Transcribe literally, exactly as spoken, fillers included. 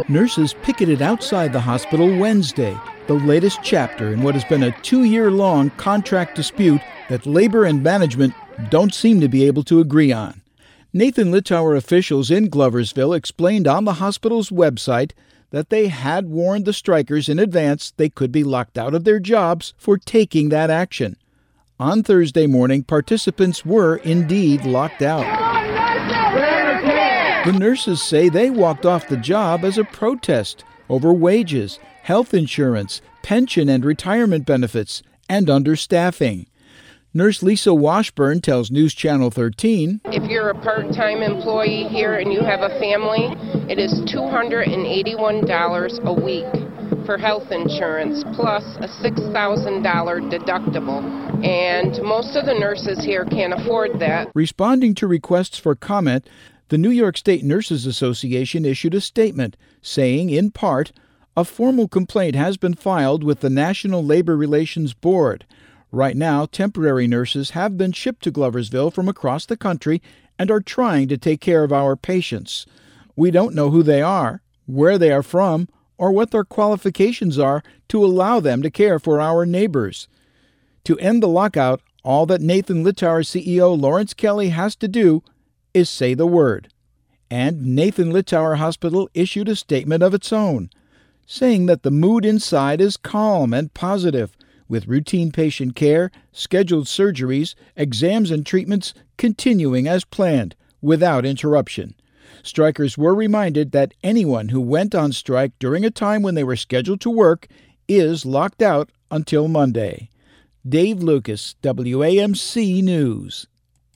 Nurses picketed outside the hospital Wednesday, the latest chapter in what has been a two-year-long contract dispute that labor and management don't seem to be able to agree on. Nathan Littauer officials in Gloversville explained on the hospital's website that they had warned the strikers in advance they could be locked out of their jobs for taking that action. On Thursday morning, participants were indeed locked out. The nurses say they walked off the job as a protest over wages, health insurance, pension and retirement benefits, and understaffing. Nurse Lisa Washburn tells News Channel thirteen, "If you're a part-time employee here and you have a family, it is two hundred eighty-one dollars a week for health insurance plus a six thousand dollars deductible. And most of the nurses here can't afford that." Responding to requests for comment, the New York State Nurses Association issued a statement saying, in part, a formal complaint has been filed with the National Labor Relations Board. Right now, temporary nurses have been shipped to Gloversville from across the country and are trying to take care of our patients. We don't know who they are, where they are from, or what their qualifications are to allow them to care for our neighbors. To end the lockout, all that Nathan Littauer C E O Lawrence Kelly has to do is say the word. And Nathan Littauer Hospital issued a statement of its own, saying that the mood inside is calm and positive, with routine patient care, scheduled surgeries, exams and treatments continuing as planned, without interruption. Strikers were reminded that anyone who went on strike during a time when they were scheduled to work is locked out until Monday. Dave Lucas, W A M C News.